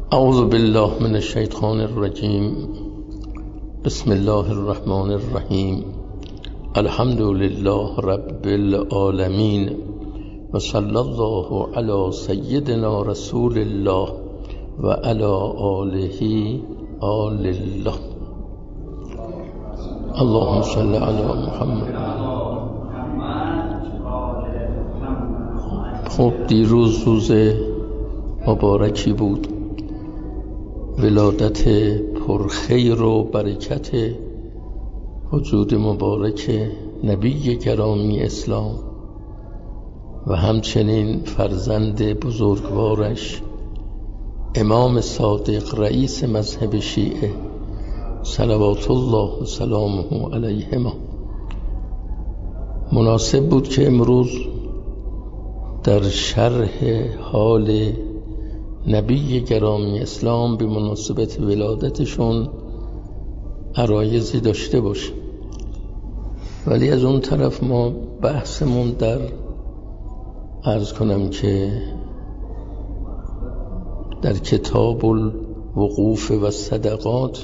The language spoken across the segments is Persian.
اعوذ بالله من الشیطان الرجیم. بسم الله الرحمن الرحیم. الحمد لله رب العالمین و صلی الله علی سیدنا رسول الله و علی آله آل الله. اللهم صل علی محمد. خب دیروز روز مبارکی بود، ولادت پرخیر و برکت وجود مبارک نبی گرامی اسلام و همچنین فرزند بزرگوارش امام صادق رئیس مذهب شیعه صلوات الله و سلامه علیهما. مناسب بود که امروز در شرح حال نبی گرامی اسلام به مناسبت ولادتشون عرایضی داشته باشیم، ولی از اون طرف ما بحثمون در عرض کنم که در کتاب الوقوف و صدقات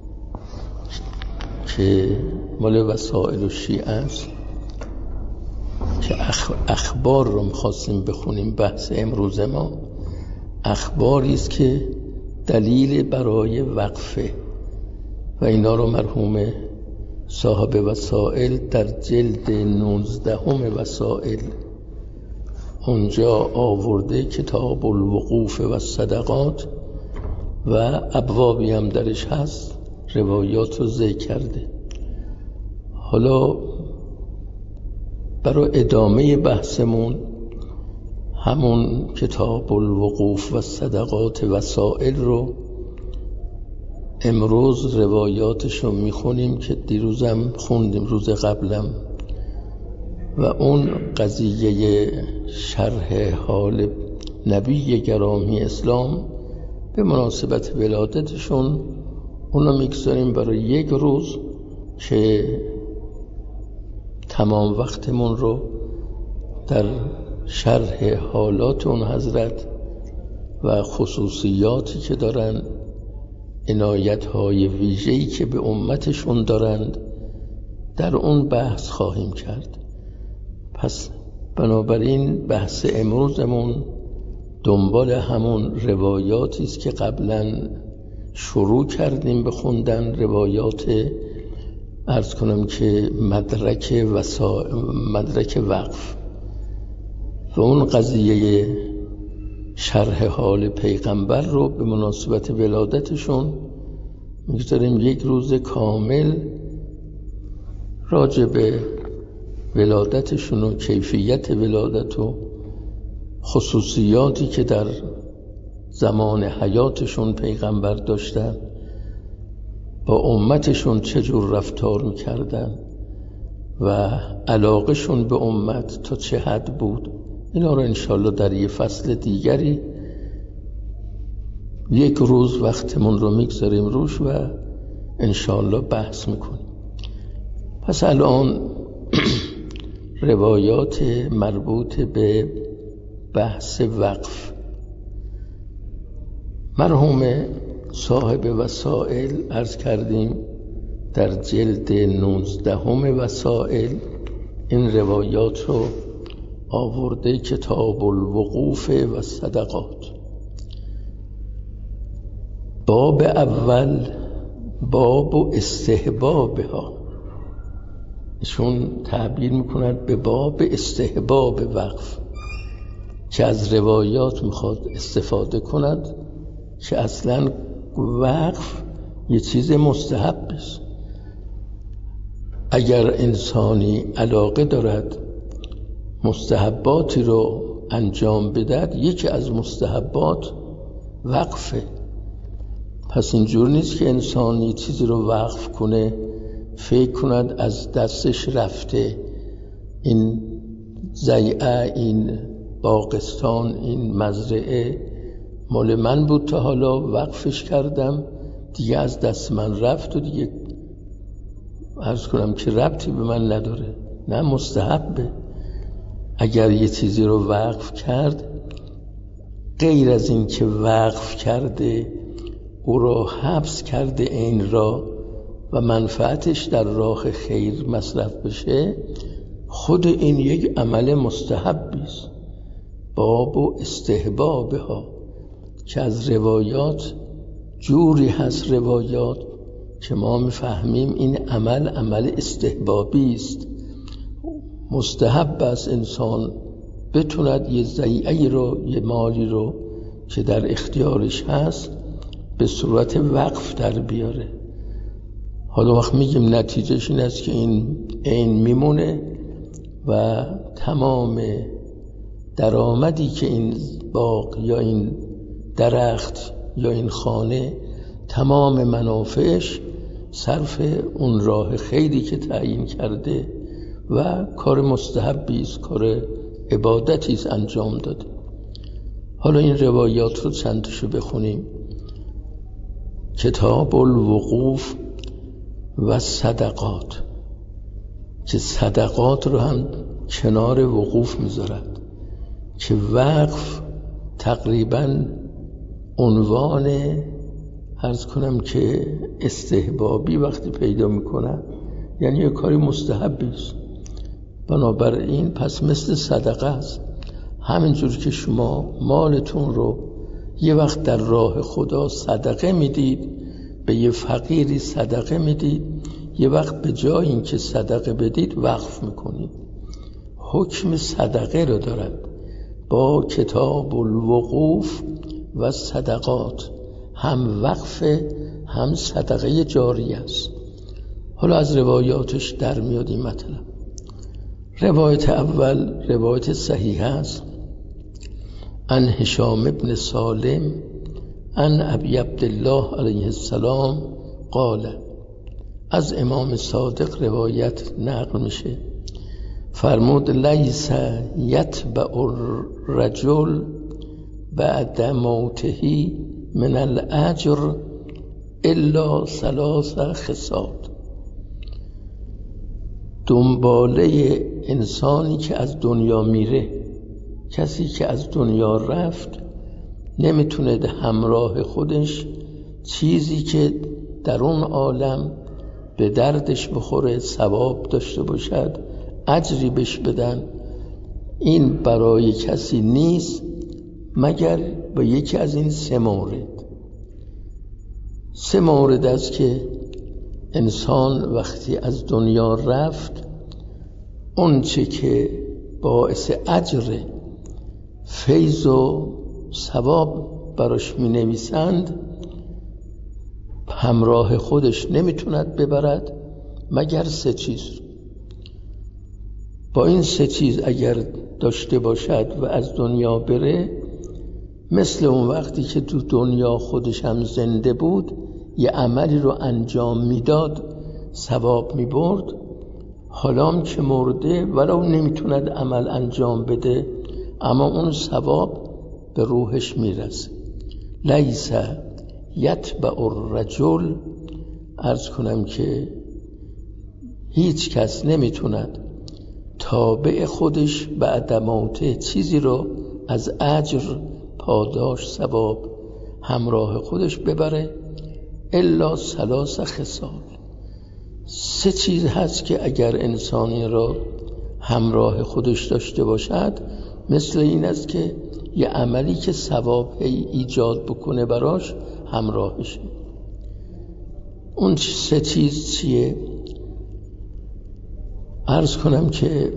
که مال وسائل الشیعه است که اخبار رو می‌خواستیم بخونیم. بحث امروز ما اخباری است که دلیل برای وقفه و اینا رو مرحوم صاحب وسائل در جلد 19 وسائل اونجا آورده، کتاب الوقوف و صدقات، و ابوابی هم درش هست، روایات رو ذکر کرده. حالا برای ادامه بحثمون همون کتاب الوقوف و صدقات وسائل رو امروز روایاتش رو میخونیم که دیروزم خوندیم، روز قبلم، و اون قضیه شرح حال نبی گرامی اسلام به مناسبت ولادتشون اونو میگذاریم برای یک روز که تمام وقتمون رو در شرح حالات اون حضرت و خصوصیاتی که دارن، عنایت‌های ویژه‌ای که به امتشون دارند، در اون بحث خواهیم کرد. پس بنابراین بحث امروزمون دنبال همون روایاتی است که قبلا شروع کردیم به خوندن، روایات عرض کنم که مدرک وقف و اون قضیه شرح حال پیغمبر رو به مناسبت ولادتشون میگذاریم یک روز کامل راجع به ولادتشون و کیفیت ولادت و خصوصیاتی که در زمان حیاتشون پیغمبر داشتن، با امتشون چجور رفتار میکردن و علاقهشون به امت تا چه حد بود. اینا رو انشالله در یه فصل دیگری یک روز وقتمون رو میگذاریم روش و انشالله بحث میکنیم. پس الان روایات مربوط به بحث وقف. مرحوم صاحب وسائل عرض کردیم در جلد 19 وسائل این روایات رو آورده، کتاب الوقوف و صدقات. باب اول، باب استحبابها، ایشون تعبیر میکند به باب استحباب وقف، که از روایات میخواد استفاده کند که اصلا وقف یه چیز مستحب است. اگر انسانی علاقه دارد مستحباتی رو انجام بدهد، یکی از مستحبات وقفه. پس اینجور نیست که انسانی چیزی رو وقف کنه فکر کند از دستش رفته، این ضیعه، این باغستان، این مزرعه مال من بود تا حالا وقفش کردم، دیگه از دست من رفت و دیگه عرض کنم که ربطی به من نداره. نه، مستحبه. اگر یه چیزی رو وقف کرد غیر از این که وقف کرده او را حبس کرده این را و منفعتش در راه خیر مصرف بشه، خود این یک عمل مستحبی است. باب و استحبابها که از روایات جوری هست روایات که ما میفهمیم این عمل استحبابی است. مستحب است انسان بتوند یه ضیعه‌ای رو، یه مالی رو که در اختیارش هست به صورت وقف در بیاره. حالا وقت میگیم نتیجهش این است که این میمونه و تمام درآمدی که این باغ یا این درخت یا این خانه تمام منافعش صرف اون راه خیری که تعیین کرده و کار مستحبی است، کار عبادتی است انجام داده. حالا این روایات رو چند تاشو بخونیم. کتاب الوقوف و صدقات، که صدقات رو هم کنار وقوف میذارد که وقف تقریبا عنوان عرض کنم که استحبابی وقتی پیدا میکنه یعنی یه کاری مستحبی است. بنابراین پس مثل صدقه است. همینجور که شما مالتون رو یه وقت در راه خدا صدقه میدید، به یه فقیری صدقه میدید، یه وقت به جای این که صدقه بدید وقف میکنید. حکم صدقه رو دارد با کتاب الوقوف و صدقات، هم وقف هم صدقه جاریه است. حالا از روایاتش در میاد این مطلب. روایت اول روایت صحیح است، عن هشام ابن سالم عن ابی عبدالله علیه السلام قال، از امام صادق روایت نقل میشه، فرمود لیس یتبع الرجل بعد موته من الاجر الا ثلاث خصال. دنباله انسانی که از دنیا میره، کسی که از دنیا رفت، نمیتونه همراه خودش چیزی که در اون عالم به دردش بخوره، ثواب داشته باشد، اجری بهش بدن، این برای کسی نیست مگر با یکی از این سه مورد است که انسان وقتی از دنیا رفت اون چه که باعث اجر فیض و ثواب براش می نویسند همراه خودش نمیتوند ببرد مگر سه چیز. با این سه چیز اگر داشته باشد و از دنیا بره، مثل اون وقتی که تو دنیا خودش هم زنده بود یه عملی رو انجام میداد، ثواب میبرد، حالا هم که مرده ولو نمیتوند عمل انجام بده اما اون ثواب به روحش میرسه. لیس یتبع الرجل، عرض کنم که هیچ کس نمیتوند تابع خودش بعد موته چیزی رو از اجر، پاداش، ثواب همراه خودش ببره الا ثلاث خصال. سه چیز هست که اگر انسانی را همراه خودش داشته باشد مثل این است که یه عملی که ثواب ایجاد بکنه براش همراهشه. اون سه چیز چیه؟ عرض کنم که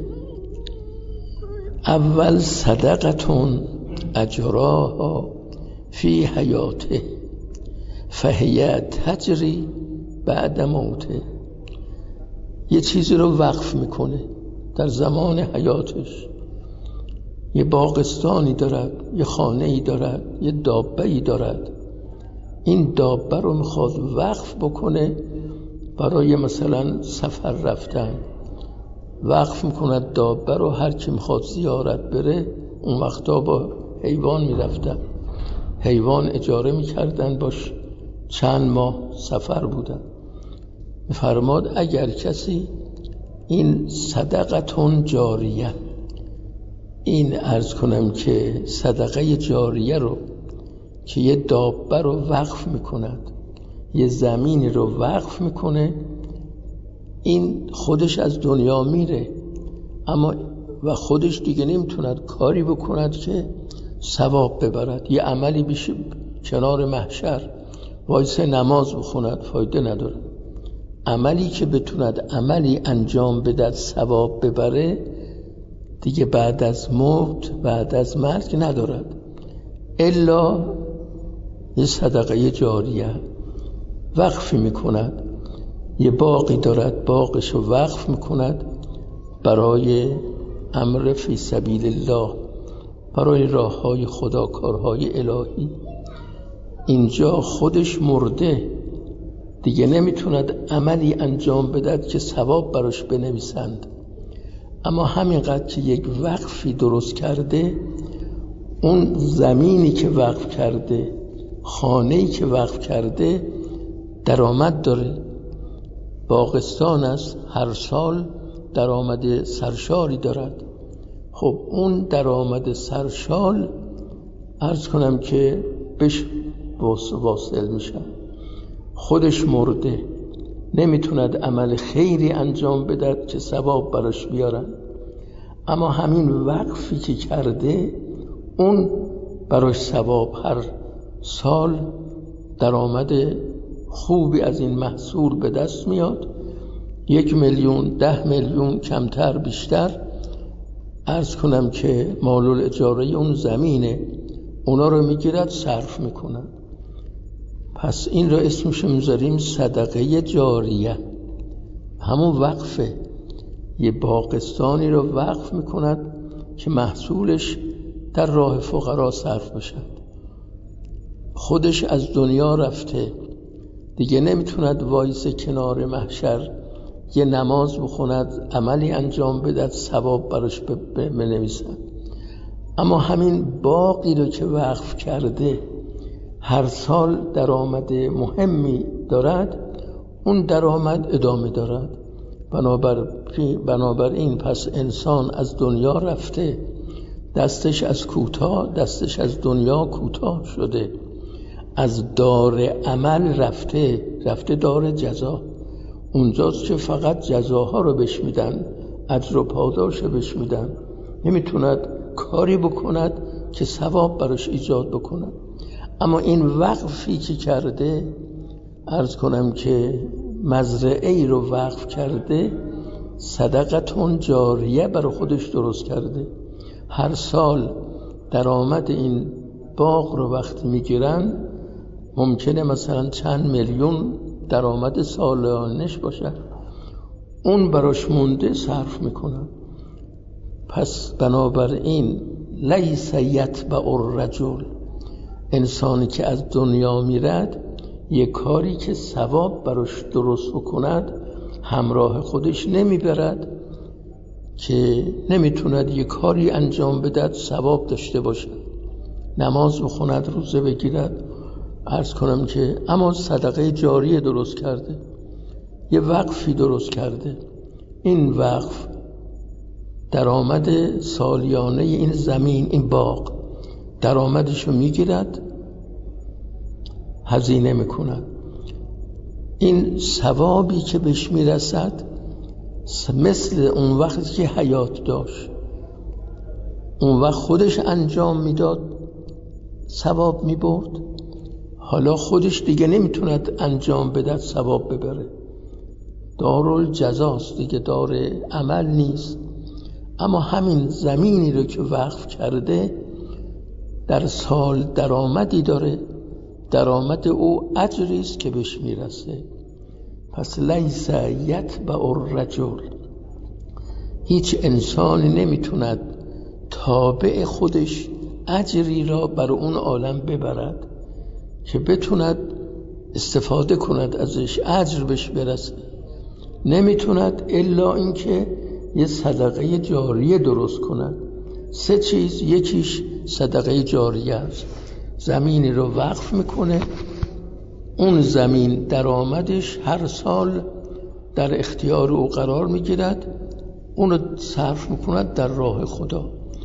اول صدقتون اجراها فی حیاته فهی تجری بعد موته. یه چیزی رو وقف میکنه در زمان حیاتش، یه باغستانی دارد، یه خانه‌ای دارد، یه دابه‌ای دارد، این دابه رو میخواد وقف بکنه برای مثلا سفر رفتن، وقف میکند دابه رو، هر کی میخواد زیارت بره، اون وقتا با حیوان میرفتن، حیوان اجاره میکردن، باش چند ماه سفر بودن. میفرماد اگر کسی این صدقتون جاریه، این عرض کنم که صدقه جاریه رو که یه دابه رو وقف میکند، یه زمینی رو وقف میکنه، این خودش از دنیا میره اما و خودش دیگه نمیتوند کاری بکند که ثواب ببرد. یه عملی بشه کنار محشر وایسه نماز بخوند فایده نداره. عملی که بتوند عملی انجام بده ثواب ببره دیگه بعد از موت، بعد از مرگ ندارد الا یه صدقه جاریه وقفی میکند. یه باقی دارد، باغشو وقف میکند برای امر فی سبیل الله، برای راه های خدا، کارهای الهی. اینجا خودش مرده دیگه نمیتوند عملی انجام بدهد که ثواب براش بنویسند، اما همینقدر که یک وقفی درست کرده، اون زمینی که وقف کرده، خانه‌ای که وقف کرده درآمد داره. باغستان است، هر سال درآمد سرشاری دارد. خب اون درآمد سرشال عرض کنم که بهش واصل میشن. خودش مرده نمیتوند عمل خیری انجام بدهد که ثواب براش بیارن، اما همین وقفی که کرده اون براش ثواب، هر سال درآمد خوبی از این محصول به دست میاد. 1 میلیون، 10 میلیون، کمتر بیشتر عرض کنم که مال الاجاره اون زمینه، اونا رو میگیرد صرف میکنن. پس این رو اسمش میذاریم صدقه جاریه. همون وقفه، یه باغستانی رو وقف میکند که محصولش در راه فقرا صرف بشد. خودش از دنیا رفته دیگه نمیتوند وایسه کنار محشر یه نماز بخوند، عملی انجام بدهد ثواب براش بنویسند، اما همین باقی رو که وقف کرده هر سال درآمد مهمی دارد، اون درآمد ادامه دارد. بنابراین پس انسان از دنیا رفته، دستش از دنیا کوتاه شده، از دار عمل رفته دار جزا. اونجاست که فقط جزاها رو بهش میدن، اجر و پاداش بهش میدن، نمیتوند کاری بکند که ثواب براش ایجاد بکند. اما این وقفی که کرده، عرض کنم که مزرعه ای رو وقف کرده، صدقتون جاریه برای خودش درست کرده. هر سال درآمد این باغ رو وقتی میگیرن ممکنه مثلا چند میلیون درآمد سالانش باشه، اون براش مونده صرف میکنن. پس بنابراین لیس یتبع الرجل، انسانی که از دنیا میرد یه کاری که ثواب براش درست بکند همراه خودش نمیبرد، که نمیتوند یه کاری انجام بدهد ثواب داشته باشه، نماز بخوند، روزه بگیرد، عرض کنم که اما صدقه جاریه درست کرده، یه وقفی درست کرده. این وقف درآمد سالیانه این زمین، این باغ درآمدشو میگیرد، هزینه میکند. این ثوابی که بهش میرسد مثل اون وقتی که حیات داشت، اون وقت خودش انجام میداد ثواب میبرد، حالا خودش دیگه نمیتوند انجام بده ثواب ببره، دارالجزاست دیگه، دار عمل نیست. اما همین زمینی رو که وقف کرده در سال درآمدی داره، درآمد او اجری است که بهش میرسه. پس لیس یتبع الرجل، هیچ انسانی نمیتوند تابع خودش اجری را بر اون عالم ببرد که بتوند استفاده کند ازش، اجر بهش برسه. نمیتوند الا اینکه یه صدقه جاریه درست کند. 3 چیز، یکیش صدقه جاریه است. زمینی رو وقف میکنه، اون زمین درآمدش هر سال در اختیار او قرار میگیرد، اونو صرف میکند در راه خدا.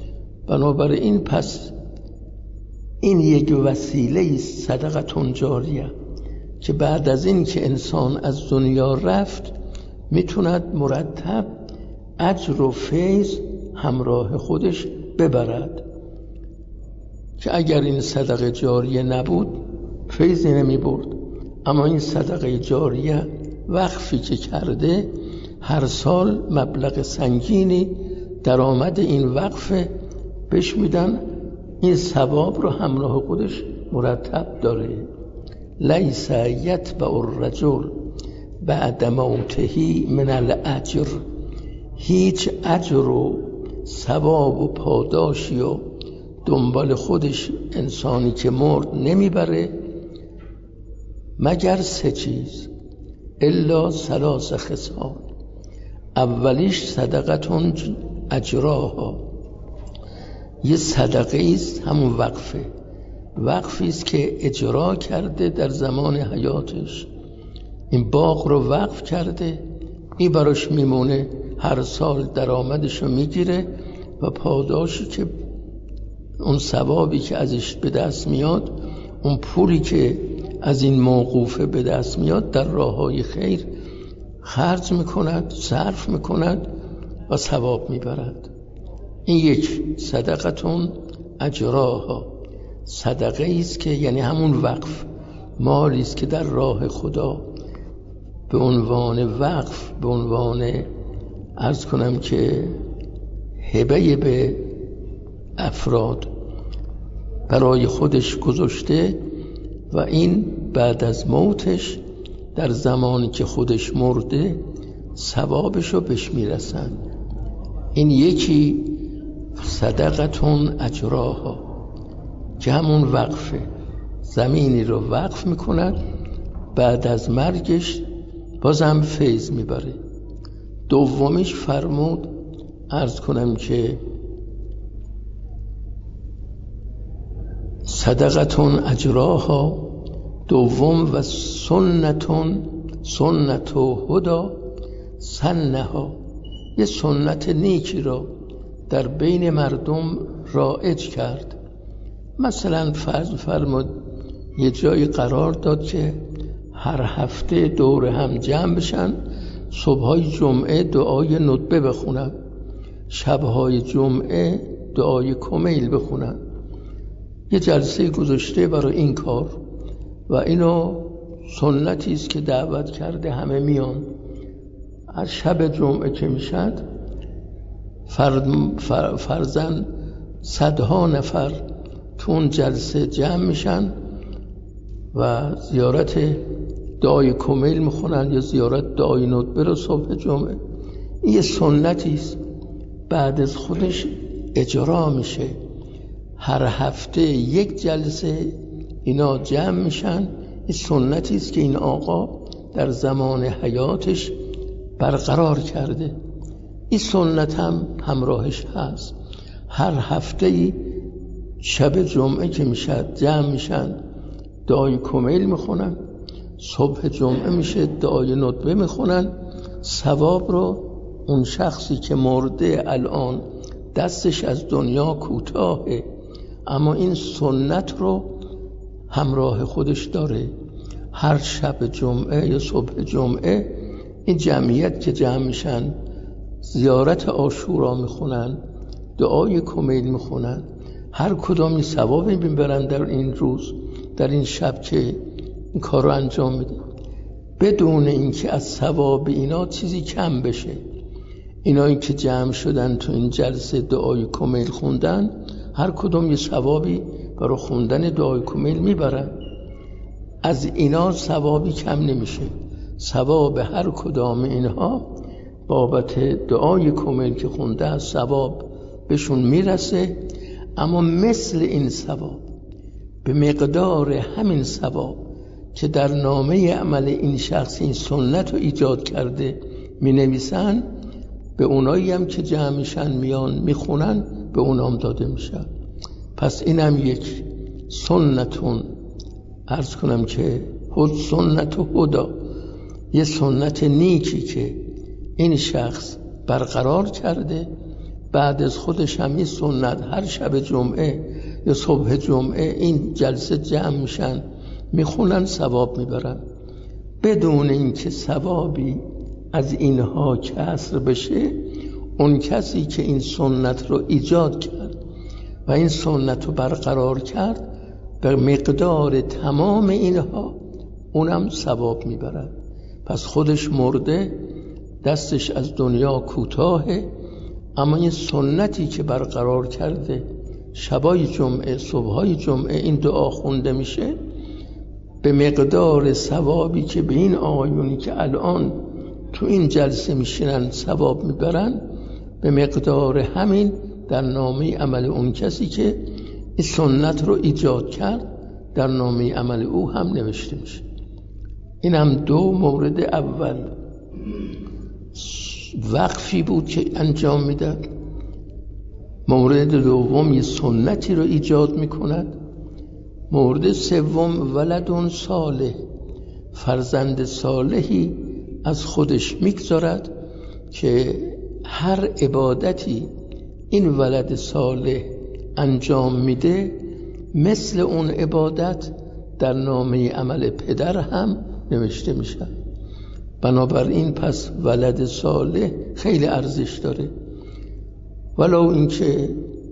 بنابراین پس این یک وسیله صدقه جاریه که بعد از این که انسان از دنیا رفت میتوند مرتب اجر و فیض همراه خودش ببرد، که اگر این صدقه جاریه نبود فیضی نمی برد. اما این صدقه جاریه وقفی که کرده هر سال مبلغ سنگینی درآمد این وقفه بهش میدن، این ثواب رو همراه خودش مرتب داره. لیس یتبع الرجل بعد موته من الاجر، هیچ اجر و ثواب و پاداشی و دنبال خودش انسانی که مرد نمیبره مگر 3 چیز، الا 3 خصال. اولیش صدقتون اجراها، یه صدقه است، همون وقفی است که اجرا کرده در زمان حیاتش. این باغ رو وقف کرده، این براش میمونه، هر سال درآمدش رو میگیره و پاداشی که اون ثوابی که ازش به دست میاد، اون پولی که از این موقوفه به دست میاد در راههای خیر خرج میکند، صرف میکند و ثواب میبرد. این یک صدقتون اجراها، صدقه است که یعنی همون وقف، مالی است که در راه خدا به عنوان وقف، به عنوان عرض کنم که هبه به افراد برای خودش گذاشته و این بعد از موتش در زمانی که خودش مرده ثوابشو بهش میرسن. این یکی صدقتون اجراها که همون وقفه، زمینی رو وقف میکند، بعد از مرگش بازم فیض میبره. دومیش فرمود عرض کنم که صدقتون اجراها، دوم و سنت و هدا سنها، یه سنت نیکی را در بین مردم رایج کرد. مثلا فرمود یه جایی قرار داد که هر هفته دور هم جمع بشن، صبحای جمعه دعای ندبه بخونن، شبهای جمعه دعای کمیل بخونن. یه جلسه گذاشته برای این کار و اینو سنتی است که دعوت کرده، همه میان. از شب جمعه که میشد فرزن 100 نفر تو اون جلسه جمع میشن و زیارت دعای کمیل میخونن یا زیارت دعای ندبه رو صبح جمعه. این یه سنتی است بعد از خودش اجرا میشه. هر هفته یک جلسه اینا جمع میشن. این سنتی است که این آقا در زمان حیاتش برقرار کرده. این سنت هم همراهش هست. هر هفته شب جمعه که میشد جمع میشن، دعای کمیل میخونن، صبح جمعه میشه دعای ندبه میخونن. ثواب رو اون شخصی که مرده الان دستش از دنیا کوتاهه، اما این سنت رو همراه خودش داره. هر شب جمعه یا صبح جمعه این جمعیت که جمع میشن زیارت عاشورا میخونن، دعای کمیل میخونن، هر کدامی ثوابی میبرن در این روز، در این شب که این کار رو انجام میدن، بدون اینکه از ثواب اینا چیزی کم بشه. اینایی که جمع شدن تو این جلسه دعای کمیل خوندن، هر کدوم یه ثوابی برای خوندن دعای کمیل میبرن، از اینا ثوابی کم نمیشه. ثواب هر کدام اینها بابت دعای کمیل که خونده از ثواب بهشون میرسه. اما مثل این ثواب، به مقدار همین ثواب که در نامه عمل این شخص این سنت رو ایجاد کرده می نویسن، به اونایی هم که جمع میشن میان میخونن به اونام داده میشن. پس اینم یک سنتون، عرض کنم که سنت و هدا، یه سنت نیکی که این شخص برقرار کرده، بعد از خودش هم این سنت هر شب جمعه یا صبح جمعه این جلسه جمع میشن میخونن، ثواب میبرن، بدون اینکه ثوابی از اینها کسر بشه. اون کسی که این سنت رو ایجاد کرد و این سنت رو برقرار کرد به مقدار تمام اینها اونم ثواب میبرد. پس خودش مرده، دستش از دنیا کوتاهه، اما این سنتی که برقرار کرده شبای جمعه صبحای جمعه این دعا خونده میشه، به مقدار ثوابی که به این آقایونی که الان تو این جلسه میشینن ثواب میبرن، به مقدار همین در نامه عمل اون کسی که این سنت رو ایجاد کرد در نامه عمل او هم نوشته میشه. این هم دو مورد. اول وقفی بود که انجام میداد، مورد دوم یه سنتی رو ایجاد میکند، مورد سوم ولد صالح، فرزند صالحی از خودش میگذارد که هر عبادتی این ولد صالح انجام میده مثل اون عبادت در نامه عمل پدر هم نوشته میشه. بنابراین پس ولد صالح خیلی ارزش داره، ولو اینکه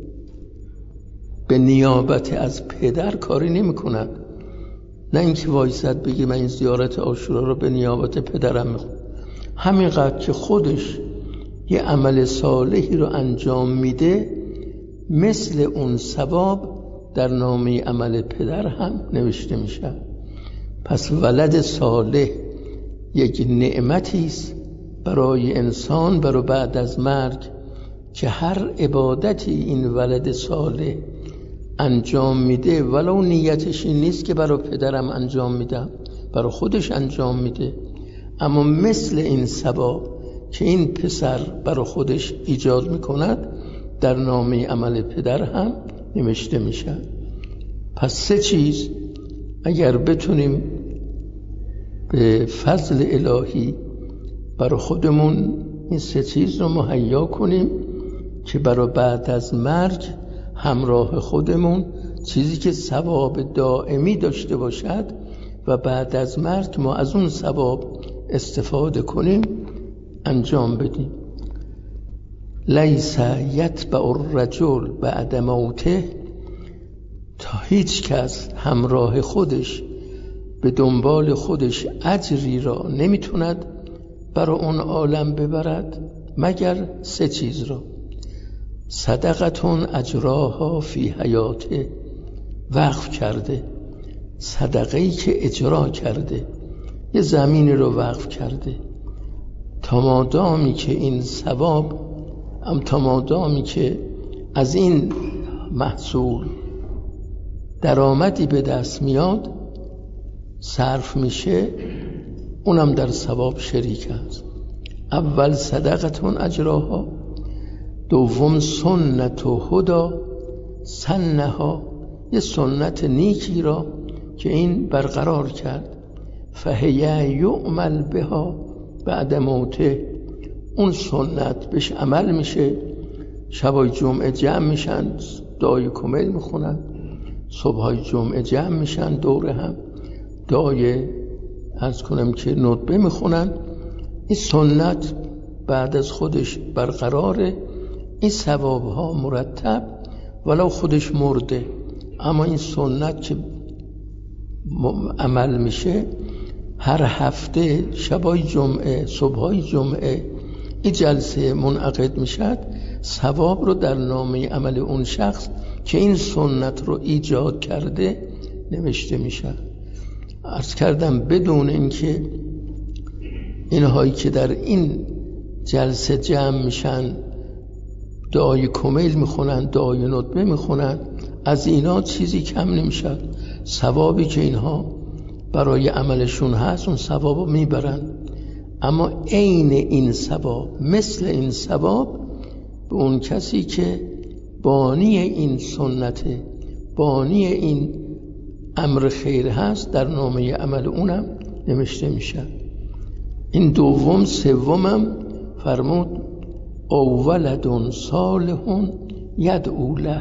به نیابت از پدر کاری نمی کند، نه اینکه وایسد بگه من این زیارت عاشورا رو به نیابت پدرم میخونم، همینقدر که خودش یه عمل صالحی رو انجام میده مثل اون ثواب در نامه عمل پدر هم نوشته میشه. پس ولد صالح یک نعمتی است برای انسان، برای بعد از مرگ، که هر عبادتی این ولد صالح انجام میده ولو نیتش این نیست که برای پدرم انجام میدم، برای خودش انجام میده، اما مثل این ثواب که این پسر برای خودش ایجاد میکند در نامه عمل پدر هم نوشته میشه. پس سه چیز اگر بتونیم به فضل الهی برای خودمون این سه چیز رو مهیا کنیم که برای بعد از مرگ همراه خودمون چیزی که ثواب دائمی داشته باشد و بعد از مرگ ما از اون ثواب استفاده کنیم، انجام بدیم. لیس یتبع الرجل بعد موته، تا هیچ کس همراه خودش به دنبال خودش اجری را نمیتوند برای اون عالم ببرد مگر سه چیز را: صدقتون اجراها فی حیاته، وقف کرده، صدقه‌ای که اجرا کرده، یه زمینی رو وقف کرده، تا مادامی که این ثواب تا مادامی که از این محصول درآمدی به دست میاد صرف میشه، اونم در ثواب شریک است. اول صدقتون اجراها، دوم سنت و هدا سنها، یه سنت نیکی را که این برقرار کرد، فهی یعمل بها بعد موته، اون سنت بهش عمل میشه، شبای جمعه جمع میشن دعای کمیل میخونن، صبحای جمعه جمع میشن دور هم دعای عرض کنم که ندبه میخونن. این سنت بعد از خودش برقراره، این ثواب ها مرتب ولو خودش مرده، اما این سنت که عمل میشه هر هفته شبای جمعه صبحای جمعه این جلسه منعقد میشد، ثواب رو در نامه عمل اون شخص که این سنت رو ایجاد کرده نوشته میشه. عرض کردم بدون اینکه اینهایی که در این جلسه جمع میشن دعای کمیل میخونن، دعای ندبه میخونن، از اینا چیزی کم نمیشه، ثوابی که اینها برای عملشون هست اون ثوابو میبرن، اما عین این ثواب مثل این ثواب به اون کسی که بانی این سنته، بانی این امر خیر هست در نامه عمل اونم نوشته میشه. این دوم. سومم فرمود او ولد صالح یدعو له.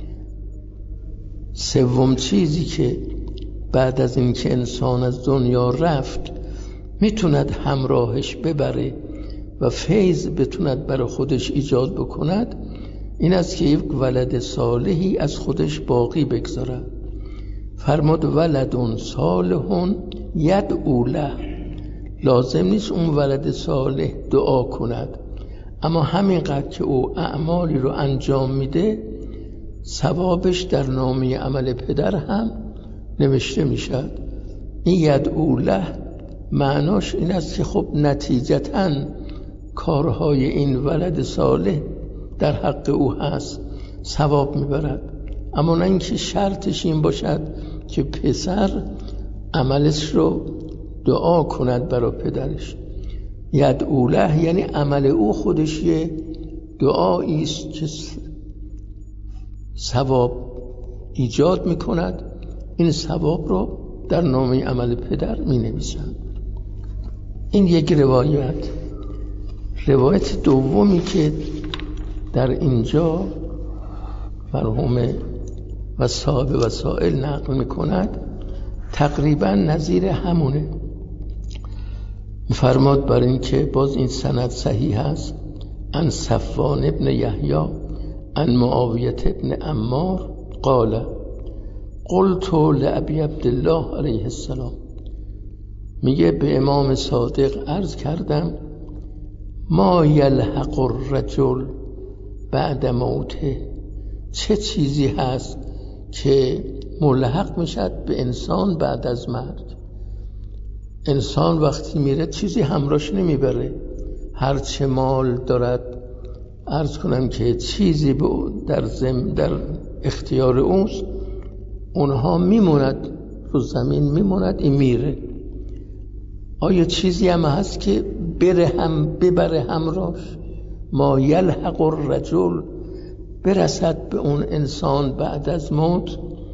سوم چیزی که بعد از اینکه انسان از دنیا رفت میتوند همراهش ببره و فیض بتوند برای خودش ایجاد بکند، این است که یک ولد صالحی از خودش باقی بگذارد. فرمود ولد صالح یدعو له. لازم نیست اون ولد صالح دعا کند، اما همینقدر که او اعمالی رو انجام میده ثوابش در نامه عمل پدر هم نوشته میشد. این یدعو له معناش این است که خب نتیجتاً کارهای این ولد صالح در حق او هست، ثواب میبرد، اما نه اینکه شرطش این باشد که پسر عملش رو دعا کند برای پدرش. یدعو له یعنی عمل او خودش یه دعایی است که ثواب ایجاد میکند. این ثواب رو در نامه عمل پدر می نویسند. این یک روایت. روایت دومی که در اینجا مرحوم و صاحب وسائل نقل میکند تقریبا نظیر همونه. فرماد بر این که باز این سند صحیح است، عن صفوان ابن یحیی عن معاویه ابن عمار قال قلت لابی عبدالله علیه السلام، میگه به امام صادق عرض کردم ما یلحق الرجل بعد موته، چه چیزی هست که ملحق میشد به انسان بعد از مرگ. انسان وقتی میره چیزی همراهش نمیبره، هرچه مال دارد عرض کنم که چیزی در اختیار اوست، اونها میموند رو زمین، میموند، این میره. آیا چیزی هم هست که ببره همراهش؟ ما یلحق الرجل، برسد به اون انسان بعد از موت.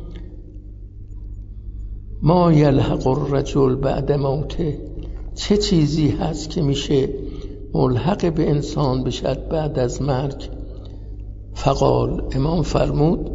ما یلحق الرجل بعد موته، چه چیزی هست که میشه ملحق به انسان بشد بعد از مرگ؟ فقال، امام فرمود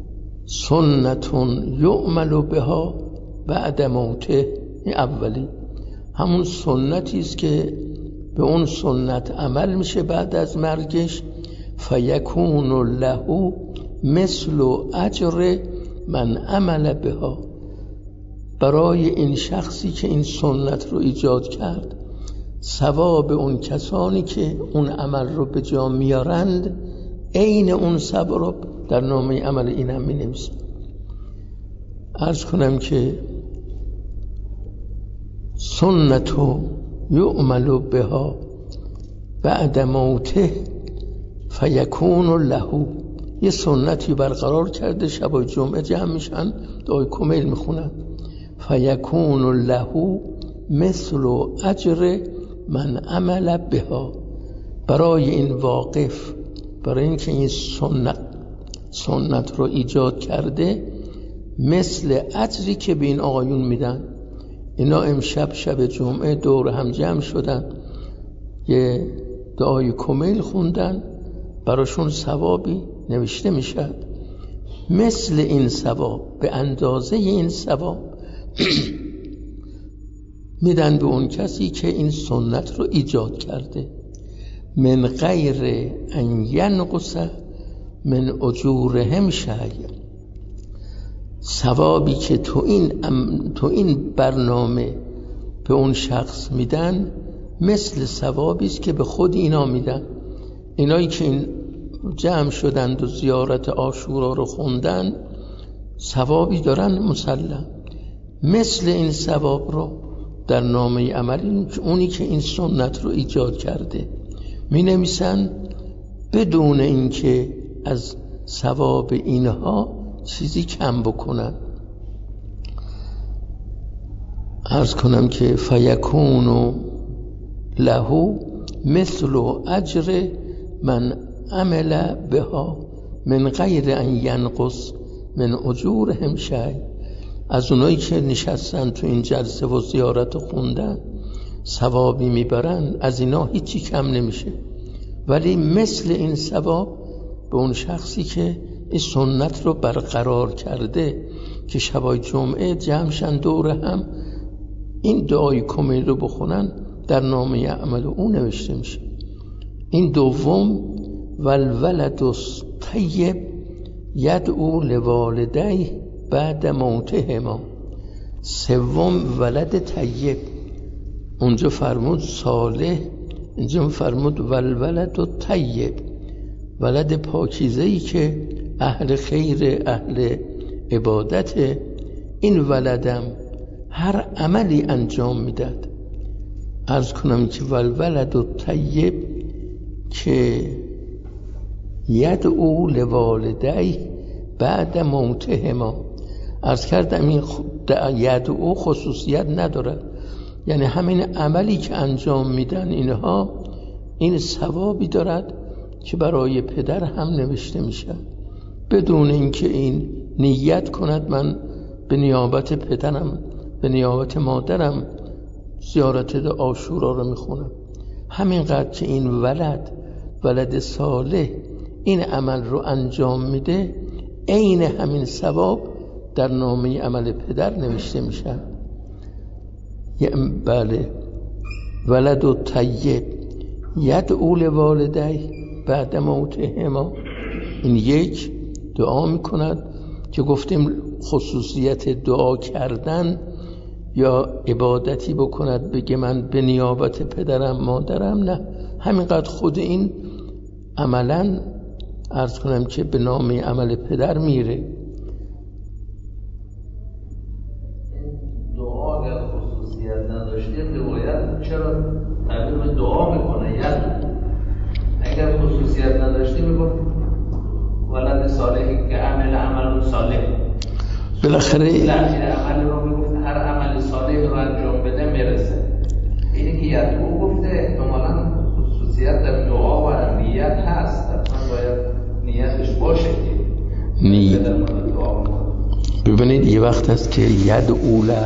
سنتون یعمل بها بعد موته. این اولی همون سنتی است که به اون سنت عمل میشه بعد از مرگش. فیکون له مثل اجر من عمل بها، برای این شخصی که این سنت رو ایجاد کرد ثواب اون کسانی که اون عمل رو به جا میارند عین اون ثواب در نامه عمل این هم می نویسن. عرض کنم که سنتو یعمل بها بعد موته فیکون له، یه سنتی برقرار کرده، شبای جمعه جمع میشن دعای کمیل میخونن. فیکون له مثل اجر من عمل بها، برای این واقف، برای اینکه این سنت رو ایجاد کرده، مثل اجری که به این آقایون میدن. اینا امشب شب جمعه دور هم جمع شدن، یه دعای کمیل خوندن، براشون ثوابی نوشته میشد. مثل این ثواب، به اندازه این ثواب میدن به اون کسی که این سنت رو ایجاد کرده. من غیر ان ینقص من اجورهم شیء، ثوابی که تو این برنامه به اون شخص میدن مثل ثوابی است که به خود اینا میدن. اینایی که این جمع شدند و زیارت عاشورا رو خوندن ثوابی دارن مسلم. مثل این ثواب رو در نامه عملی اونی که این سنت رو ایجاد کرده می نویسن، بدون اینکه از ثواب اینها چیزی کم بکنن. عرض کنم که فیکون له مثل اجر من عمل بها من غیر ان ینقص من اجورهم شیء. از اونایی که نشستن تو این جلسه و زیارت خوندن ثوابی میبرن، از اینا هیچی کم نمیشه. ولی مثل این ثواب به اون شخصی که این سنت رو برقرار کرده که شبای جمعه جمعشن دور هم این دعای کمیل رو بخونن در نامه عمل او نوشته میشه. این دوم والولد الطیب یدعو لوالدیه بعد موتهما. سوم ولد طیب، اونجا فرمود صالح، اینجا فرمود والولد الطیب، ولد پاکیزه‌ای که اهل خیر اهل عبادت. این ولدم هر عملی انجام میداد. عرض کنم که والولد الطیب که یدعو لوالدیه بعد موتهما. عرض کردم این یدعو خصوصیت نداره، یعنی همین عملی که انجام میدن اینها این ثوابی دارد که برای پدر هم نوشته میشه بدون اینکه این نیت کند من به نیابت پدرم به نیابت مادرم زیارت عاشورا رو میخونم. همینقدر که این ولد صالح این عمل رو انجام میده عین همین ثواب در نامه عمل پدر نوشته میشه. بله ولد الطیب یدعو لوالدیه بعد موتهما. این یک دعا میکند که گفتیم خصوصیت دعا کردن یا عبادتی بکند بگه من به نیابت پدرم مادرم، نه، همینقدر خود این عملا عرض کنم که به نامه عمل پدر میره. دعا اگر خصوصیت نداشته روایت چرا تعبیر به دعا میکنه؟ یعنی اگر خصوصیت نداشته میگفت ولد صالحی که عمل صالح، بالاخره عمل رو میگفت هر عمل صالح رو انجام بده میرسه. اینی که یدعو گفته احتمالاً خصوصیت در دعا و نیت هست، حتما باید نیتش باشه که ببینید یه وقت هست که یدعو له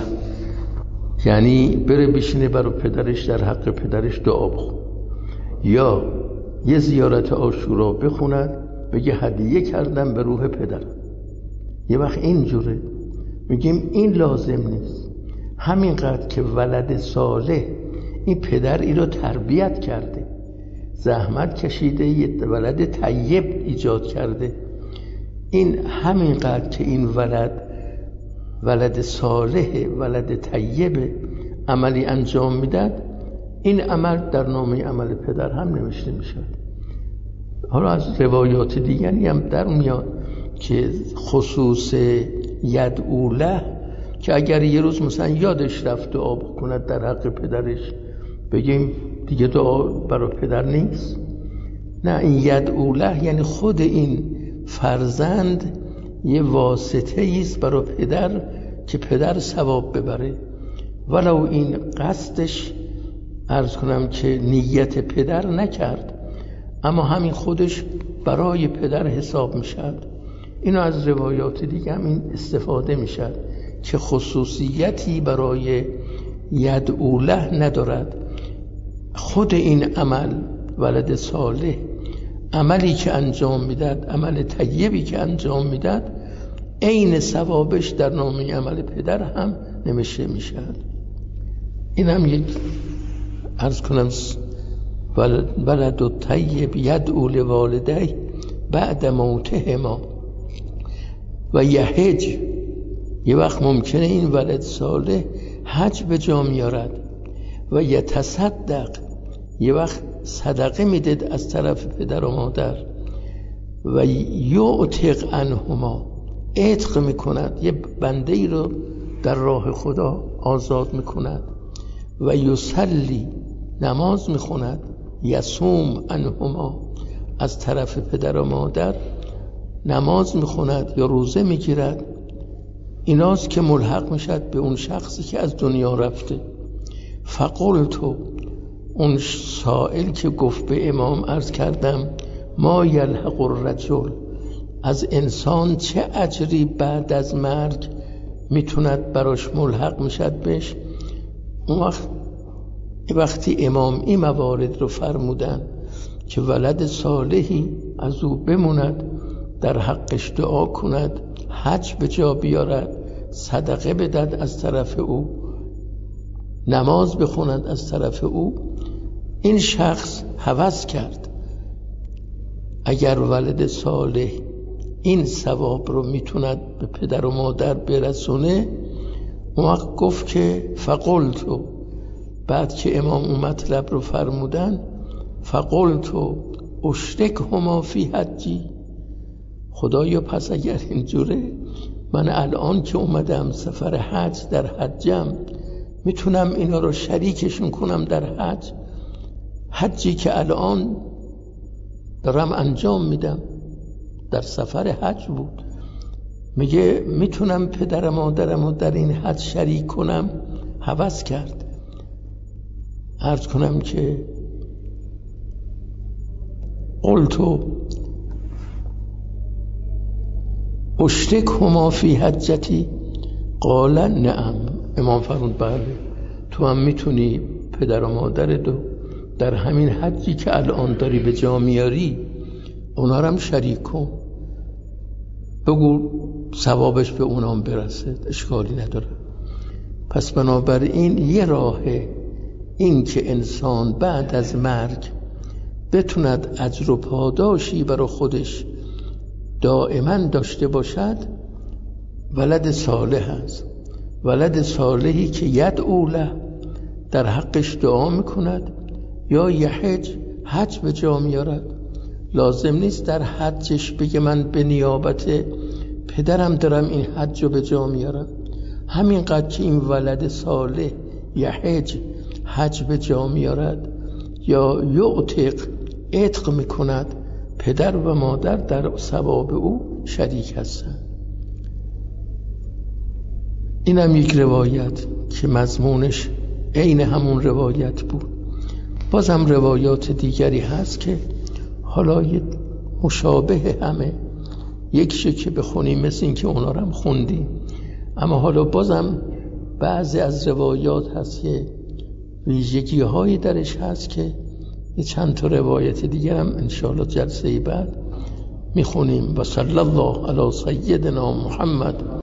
یعنی بره بشینه برای پدرش در حق پدرش دعا بخونه، یا یه زیارت عاشورا بخوند بگه هدیه کردم به روح پدر. یه وقت اینجوره میگیم این لازم نیست. همینقدر که ولد صالح این پدر این رو تربیت کرده، زحمت کشیده، یه ولد طیب ایجاد کرده، این همینقدر که این ولد صالح ولد طیب عملی انجام میداد این عمل در نامه عمل پدر هم نوشته میشه. حالا از روایات دیگری هم در میاد که خصوص یدعو له که اگر یه روز مثلا یادش رفت دعا بکند در حق پدرش بگیم دیگه دعا برای پدر نیست، نه، این یدعو له یعنی خود این فرزند یه واسطه است برای پدر که پدر ثواب ببره، ولو این قصدش عرض کنم که نیت پدر نکرد، اما همین خودش برای پدر حساب میشد. اینو از روایات دیگه هم این استفاده میشد که خصوصیتی برای یدعو له ندارد. خود این عمل ولد صالح عملی که انجام میداد، عمل طیبی که انجام میداد، عین ثوابش در نامه عمل پدر هم نوشته میشد. این هم یک عرض کنم ولد الطیب یدعو لوالدیه بعد موتهما. و یحج، یه وقت ممکنه این ولد صالح حج به جا میارد. و یتصدق، یه وقت صدقه میدید از طرف پدر و مادر. و یعتق عنهما، عتق میکند، یه بنده ای رو در راه خدا آزاد میکند. و یصلی، نماز میخوند. یصوم عنهما، از طرف پدر و مادر نماز میخوند یا روزه میگیرد. ایناست که ملحق میشد به اون شخصی که از دنیا رفته. فقلتو، اون سائل که گفت به امام عرض کردم ما یلحق الرجل، از انسان چه اجری بعد از مرگ میتوند براش ملحق میشد بهش. اون وقتی امام این موارد رو فرمودن که ولد صالحی از او بموند، در حقش دعا کند، حج به جا بیارد، صدقه بدهد از طرف او، نماز بخوند از طرف او. این شخص هوس کرد اگر ولد صالح این ثواب رو میتوند به پدر و مادر برسونه، اون وقت گفت که فقلتو، بعد که امام اون مطلب رو فرمودن، فقلتو اشرکهما فی حجی، خدایا پس اگر اینجوره من الان که اومدم سفر حج در حجم میتونم اینا رو شریکشون کنم در حج، حجی که الان دارم انجام میدم، در سفر حج بود، میگه میتونم پدر مادرم رو در این حج شریک کنم. هوس کرد. عرض کنم که قلتو اشرکهما فی حجتی، قال نعم. امام فرمود بله، تو هم میتونی پدر و مادرت در همین حجی که الان داری به جا میاری اونا رو هم شریک کن، بگو ثوابش به اونام برسه، اشکالی نداره. پس بنابراین یه راهه این که انسان بعد از مرگ بتوند اجر و پاداشی برای خودش دائما داشته باشد، ولد صالح است. ولد صالحی که یدعو له، در حقش دعا میکند، یا حج به جا میارد. لازم نیست در حجش بگه من به نیابت پدرم دارم این حج رو به جا میارم. همینقدر که این ولد صالح حج به جا میارد یا عتق میکند، پدر و مادر در ثواب او شریک هستند. اینم یک روایت که مضمونش عین همون روایت بود. بازم روایات دیگری هست که حالا مشابه همه، یکیشو که بخونیم مثل این که اونا رو هم خوندیم، اما حالا بازم بعضی از روایات هست که ویژگی هایی درش هست که یه چند تا روایت دیگر هم انشاءالله جلسه بعد میخونیم. و صلی الله علی سیدنا محمد.